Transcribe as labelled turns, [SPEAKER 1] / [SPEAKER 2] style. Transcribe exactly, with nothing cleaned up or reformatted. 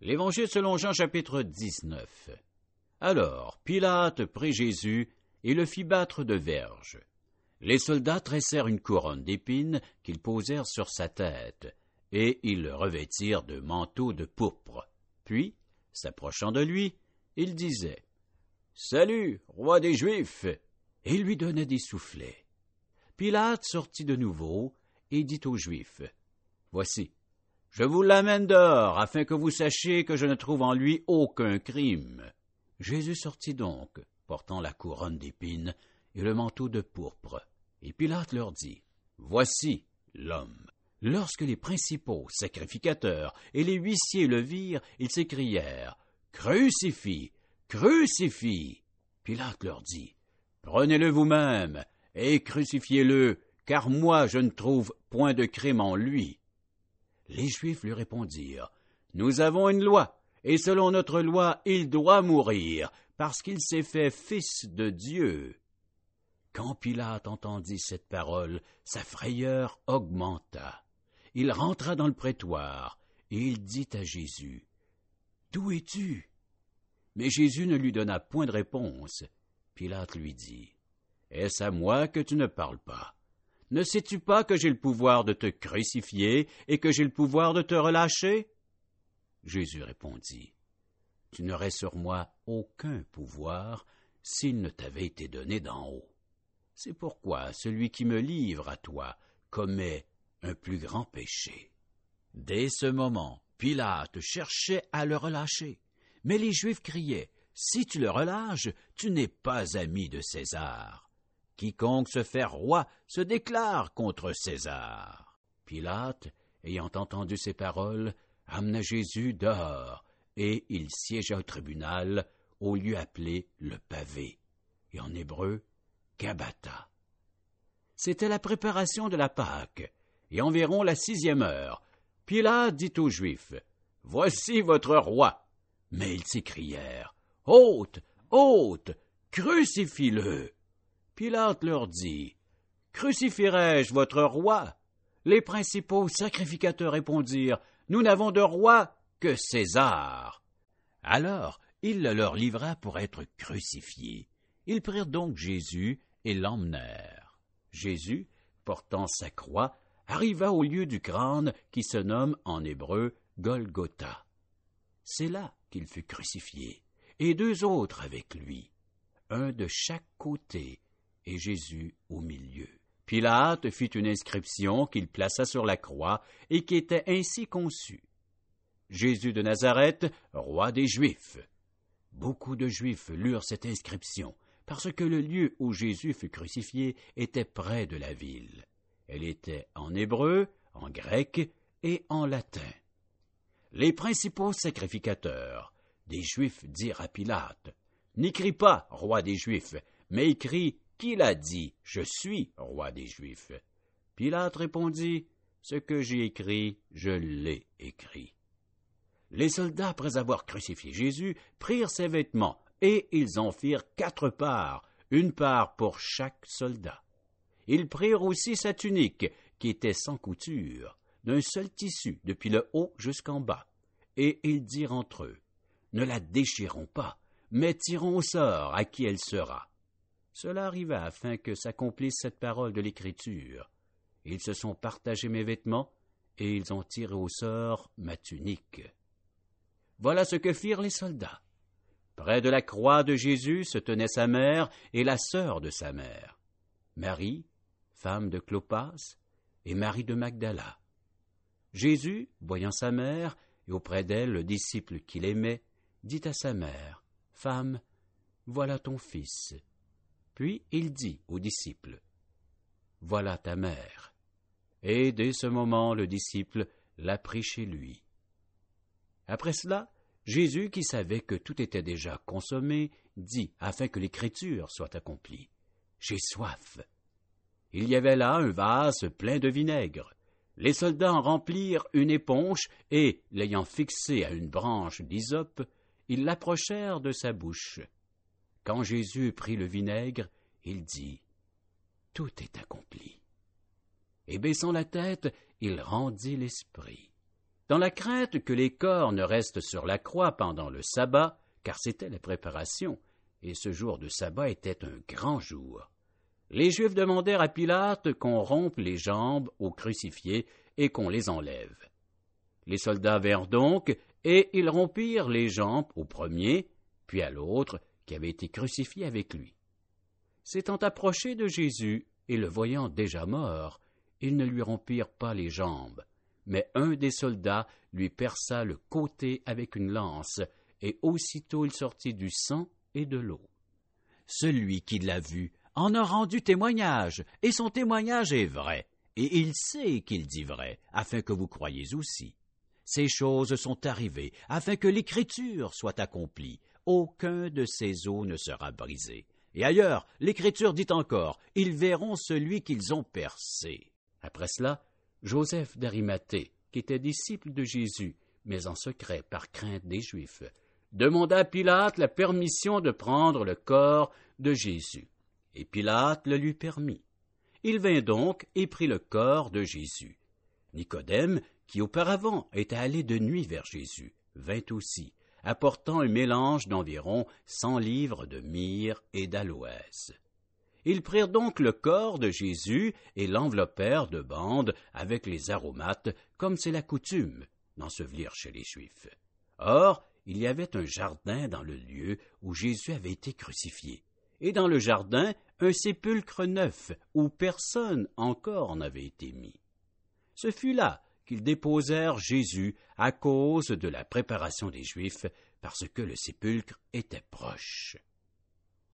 [SPEAKER 1] L'Évangile selon Jean chapitre dix-neuf. Alors Pilate prit Jésus et le fit battre de verges. Les soldats tressèrent une couronne d'épines qu'ils posèrent sur sa tête, et ils le revêtirent de manteaux de pourpre. Puis, s'approchant de lui, ils disaient « Salut, roi des Juifs !» et lui donnaient des soufflets. Pilate sortit de nouveau et dit aux Juifs « Voici, je vous l'amène dehors, afin que vous sachiez que je ne trouve en lui aucun crime. » Jésus sortit donc, portant la couronne d'épines et le manteau de pourpre. Et Pilate leur dit, « Voici l'homme. » Lorsque les principaux sacrificateurs et les huissiers le virent, ils s'écrièrent, « Crucifie! Crucifie !» Pilate leur dit, « Prenez-le vous-même et crucifiez-le, car moi je ne trouve point de crime en lui. » Les Juifs lui répondirent, « Nous avons une loi, et selon notre loi, il doit mourir, parce qu'il s'est fait fils de Dieu. » Quand Pilate entendit cette parole, sa frayeur augmenta. Il rentra dans le prétoire, et il dit à Jésus, « D'où es-tu? » Mais Jésus ne lui donna point de réponse. Pilate lui dit, « Est-ce à moi que tu ne parles pas? Ne sais-tu pas que j'ai le pouvoir de te crucifier et que j'ai le pouvoir de te relâcher? » Jésus répondit, « Tu n'aurais sur moi aucun pouvoir s'il ne t'avait été donné d'en haut. C'est pourquoi celui qui me livre à toi commet un plus grand péché. » Dès ce moment, Pilate cherchait à le relâcher, mais les Juifs criaient, « Si tu le relâches, tu n'es pas ami de César. Quiconque se fait roi se déclare contre César. » Pilate, ayant entendu ces paroles, amena Jésus dehors, et il siégea au tribunal, au lieu appelé le pavé, et en hébreu, Gabata. C'était la préparation de la Pâque, et environ la sixième heure. Pilate dit aux Juifs, « Voici votre roi. » Mais ils s'écrièrent, « Ôte, ôte, crucifie-le. » Pilate leur dit, « Crucifierai-je votre roi? » Les principaux sacrificateurs répondirent, « Nous n'avons de roi que César. » Alors il le leur livra pour être crucifié. Ils prirent donc Jésus et l'emmenèrent. Jésus, portant sa croix, arriva au lieu du crâne qui se nomme en hébreu Golgotha. C'est là qu'il fut crucifié, et deux autres avec lui, un de chaque côté, et Jésus au milieu. Pilate fit une inscription qu'il plaça sur la croix et qui était ainsi conçue. Jésus de Nazareth, roi des Juifs. Beaucoup de Juifs lurent cette inscription, parce que le lieu où Jésus fut crucifié était près de la ville. Elle était en hébreu, en grec et en latin. Les principaux sacrificateurs des Juifs dirent à Pilate, « N'écris pas, roi des Juifs, mais écris qu'il a dit, je suis roi des Juifs. » Pilate répondit, « Ce que j'ai écrit, je l'ai écrit. » Les soldats, après avoir crucifié Jésus, prirent ses vêtements, et ils en firent quatre parts, une part pour chaque soldat. Ils prirent aussi sa tunique, qui était sans couture, d'un seul tissu, depuis le haut jusqu'en bas, et ils dirent entre eux, « Ne la déchirons pas, mais tirons au sort à qui elle sera. » Cela arriva afin que s'accomplisse cette parole de l'Écriture. Ils se sont partagés mes vêtements, et ils ont tiré au sort ma tunique. Voilà ce que firent les soldats. Près de la croix de Jésus se tenaient sa mère et la sœur de sa mère, Marie, femme de Clopas, et Marie de Magdala. Jésus, voyant sa mère, et auprès d'elle le disciple qu'il aimait, dit à sa mère, « Femme, voilà ton fils. » Puis il dit au disciple, « Voilà ta mère. » Et dès ce moment, le disciple l'a pris chez lui. Après cela, Jésus, qui savait que tout était déjà consommé, dit, afin que l'Écriture soit accomplie, « J'ai soif. » Il y avait là un vase plein de vinaigre. Les soldats en remplirent une éponge et, l'ayant fixée à une branche d'hysope, ils l'approchèrent de sa bouche. Quand Jésus prit le vinaigre, il dit, « Tout est accompli. » Et baissant la tête, il rendit l'esprit. Dans la crainte que les corps ne restent sur la croix pendant le sabbat, car c'était la préparation, et ce jour de sabbat était un grand jour, les Juifs demandèrent à Pilate qu'on rompe les jambes aux crucifiés et qu'on les enlève. Les soldats vinrent donc, et ils rompirent les jambes au premier, puis à l'autre, qui avait été crucifié avec lui. S'étant approchés de Jésus, et le voyant déjà mort, ils ne lui rompirent pas les jambes, mais un des soldats lui perça le côté avec une lance, et aussitôt il sortit du sang et de l'eau. Celui qui l'a vu en a rendu témoignage, et son témoignage est vrai, et il sait qu'il dit vrai, afin que vous croyiez aussi. Ces choses sont arrivées, afin que l'Écriture soit accomplie. Aucun de ces os ne sera brisé. Et ailleurs, l'Écriture dit encore, ils verront celui qu'ils ont percé. Après cela, Joseph d'Arimathée, qui était disciple de Jésus, mais en secret par crainte des Juifs, demanda à Pilate la permission de prendre le corps de Jésus. Et Pilate le lui permit. Il vint donc et prit le corps de Jésus. Nicodème, qui auparavant était allé de nuit vers Jésus, vint aussi, apportant un mélange d'environ cent livres de myrrhe et d'aloès. Ils prirent donc le corps de Jésus et l'enveloppèrent de bandes avec les aromates, comme c'est la coutume d'ensevelir chez les Juifs. Or, il y avait un jardin dans le lieu où Jésus avait été crucifié, et dans le jardin un sépulcre neuf où personne encore n'avait été mis. Ce fut là qu'ils déposèrent Jésus à cause de la préparation des Juifs, parce que le sépulcre était proche.